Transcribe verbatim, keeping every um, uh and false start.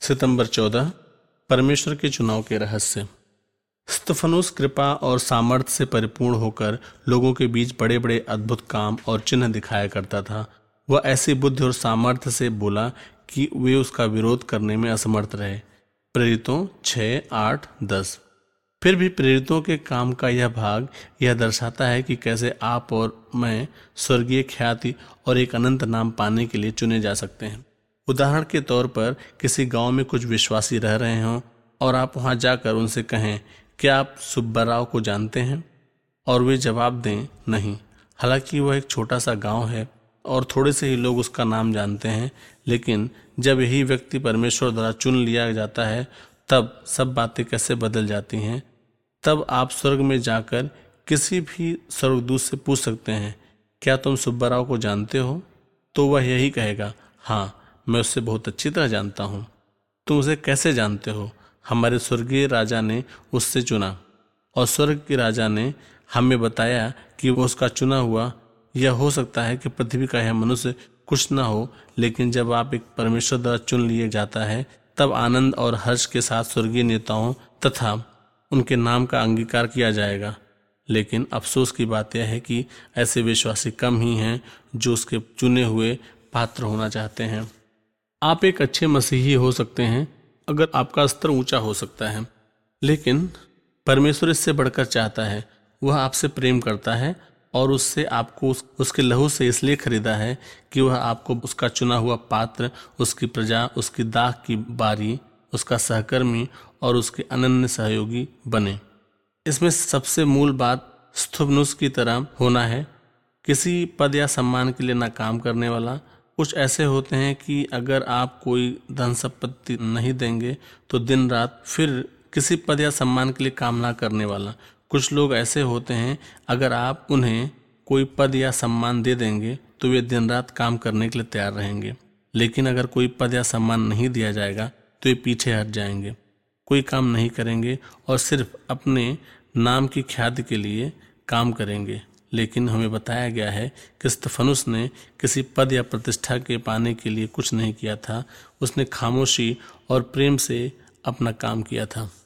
सितंबर चौदह, परमेश्वर के चुनाव के रहस्य। स्तफनुस कृपा और सामर्थ्य से परिपूर्ण होकर लोगों के बीच बड़े बड़े अद्भुत काम और चिन्ह दिखाया करता था। वह ऐसी बुद्धि और सामर्थ्य से बोला कि वे उसका विरोध करने में असमर्थ रहे। प्रेरितों छः आठ दस। फिर भी प्रेरितों के काम का यह भाग यह दर्शाता है कि कैसे आप और मैं स्वर्गीय ख्याति और एक अनंत नाम पाने के लिए चुने जा सकते हैं। उदाहरण के तौर पर किसी गांव में कुछ विश्वासी रह रहे हों और आप वहां जाकर उनसे कहें, क्या आप सुब्बाराव को जानते हैं? और वे जवाब दें, नहीं। हालांकि वह एक छोटा सा गांव है और थोड़े से ही लोग उसका नाम जानते हैं, लेकिन जब यही व्यक्ति परमेश्वर द्वारा चुन लिया जाता है तब सब बातें कैसे बदल जाती हैं। तब आप स्वर्ग में जाकर किसी भी स्वर्गदूत से पूछ सकते हैं, क्या तुम सुब्बाराव को जानते हो? तो वह यही कहेगा, हाँ, मैं उससे बहुत अच्छी तरह जानता हूँ। तुम उसे कैसे जानते हो? हमारे स्वर्गीय राजा ने उससे चुना और स्वर्ग के राजा ने हमें बताया कि वो उसका चुना हुआ। यह हो सकता है कि पृथ्वी का यह मनुष्य कुछ ना हो, लेकिन जब आप एक परमेश्वर द्वारा चुन लिए जाता है तब आनंद और हर्ष के साथ स्वर्गीय नेताओं तथा उनके नाम का अंगीकार किया जाएगा। लेकिन अफसोस की बात यह है कि ऐसे विश्वासी कम ही हैं जो उसके चुने हुए पात्र होना चाहते हैं। आप एक अच्छे मसीही हो सकते हैं अगर आपका स्तर ऊंचा हो सकता है, लेकिन परमेश्वर इससे बढ़कर चाहता है। वह आपसे प्रेम करता है और उससे आपको उस, उसके लहू से इसलिए खरीदा है कि वह आपको उसका चुना हुआ पात्र, उसकी प्रजा, उसकी दाख की बारी, उसका सहकर्मी और उसके अनन्य सहयोगी बने। इसमें सबसे मूल बात स्तफनुस की तरह होना है, किसी पद या सम्मान के लिए ना काम करने वाला। कुछ ऐसे होते हैं कि अगर आप कोई धन संपत्ति नहीं देंगे तो दिन रात फिर किसी पद या सम्मान के लिए काम ना करने वाला। कुछ लोग ऐसे होते हैं, अगर आप उन्हें कोई पद या सम्मान दे देंगे तो वे दिन रात काम करने के लिए तैयार रहेंगे, लेकिन अगर कोई पद या सम्मान नहीं दिया जाएगा तो वे पीछे हट जाएंगे, कोई काम नहीं करेंगे और सिर्फ अपने नाम की ख्याति के लिए काम करेंगे। लेकिन हमें बताया गया है कि स्तफनुस ने किसी पद या प्रतिष्ठा के पाने के लिए कुछ नहीं किया था। उसने खामोशी और प्रेम से अपना काम किया था।